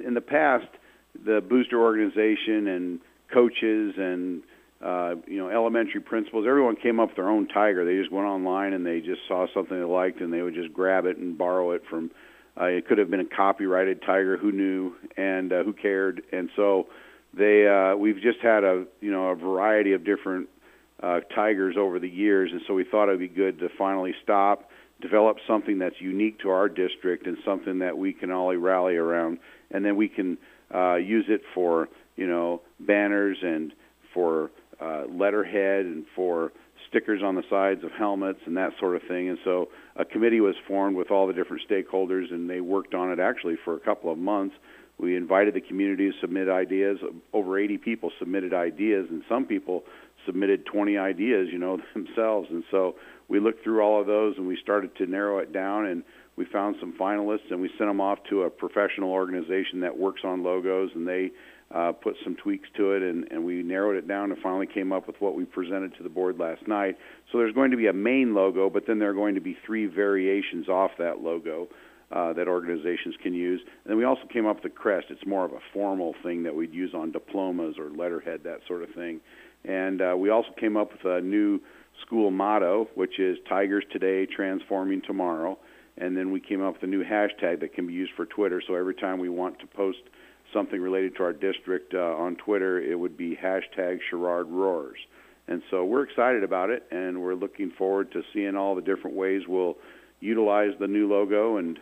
in the past, the booster organization and coaches and elementary principals, everyone came up with their own tiger. They just went online and they just saw something they liked and they would just grab it and borrow it from. It could have been a copyrighted tiger. Who knew and who cared? And so we've just had a variety of different tigers over the years, and so we thought it would be good to finally stop, develop something that's unique to our district and something that we can all rally around, and then we can use it for banners and for letterhead and for stickers on the sides of helmets and that sort of thing. And so a committee was formed with all the different stakeholders, and they worked on it actually for a couple of months. We invited the community to submit ideas. Over 80 people submitted ideas, and some people submitted 20 ideas, themselves. And so we looked through all of those, and we started to narrow it down, and we found some finalists, and we sent them off to a professional organization that works on logos, and they put some tweaks to it, and we narrowed it down and finally came up with what we presented to the board last night. So there's going to be a main logo, but then there are going to be 3 variations off that logo that organizations can use. And then we also came up with a crest. It's more of a formal thing that we'd use on diplomas or letterhead, that sort of thing. And we also came up with a new school motto, which is Tigers Today, Transforming Tomorrow. And then we came up with a new hashtag that can be used for Twitter. So every time we want to post something related to our district on Twitter, it would be hashtag Sherrard Roars. And so we're excited about it, and we're looking forward to seeing all the different ways we'll utilize the new logo, and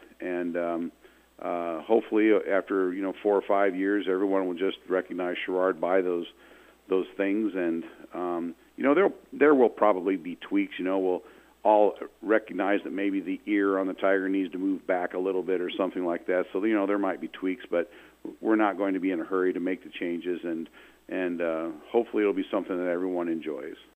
hopefully after 4 or 5 years, everyone will just recognize Sherrard by those things. And there will probably be tweaks. We'll all recognize that maybe the ear on the tiger needs to move back a little bit or something like that. So there might be tweaks, but we're not going to be in a hurry to make the changes, and hopefully it'll be something that everyone enjoys.